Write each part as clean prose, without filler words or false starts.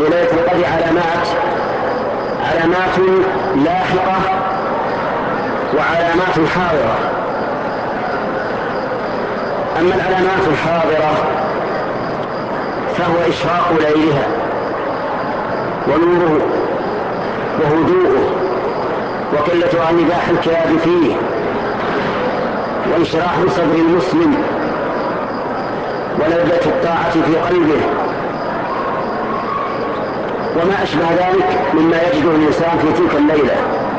ليلة القدر علامات لاحقة وعلامات حاضرة. أما العلامات الحاضرة فهو إشراق ليلها ونوره وهدوءه وقلة نباح الكلاب فيه وانشراح صدر المسلم ولذة الطاعة في قلبه وما أشبه ذلك مما يجده الإنسان في تلك الليلة.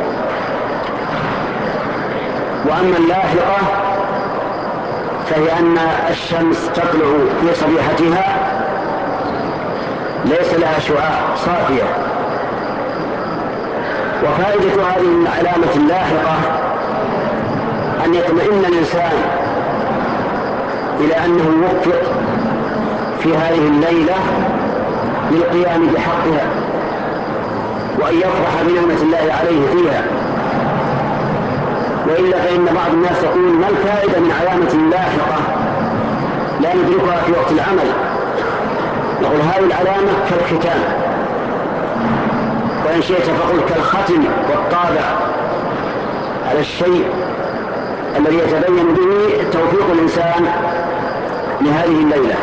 وأما اللاحقة فهي أن الشمس تطلع في صبيحتها ليس لها شعاع صافية. وفائدة هذه العلامة اللاحقة أن يطمئن الإنسان إلى أنه يوفق في هذه الليلة للقيام بحقها وأن يفرح بنعمة الله عليه فيها. وإلا فإن بعض الناس يقول ما الفائدة من علامة لاحقة لا ندركها في وقت العمل؟ نقول هذه العلامة كالختام، وإن شئت فقل كالختم والطابع على الشيء الذي يتبين به توفيق الإنسان لهذه الليلة.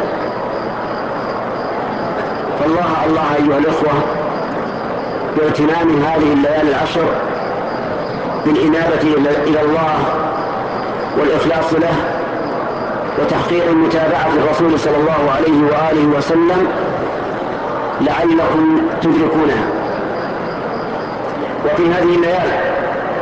فالله أيها الإخوة باغتنام هذه الليالي العشر بالإنابة إلى الله والإخلاص له وتحقيق متابعة الرسول صلى الله عليه وآله وسلم لعلكم تدركونها. وفي هذه الليالي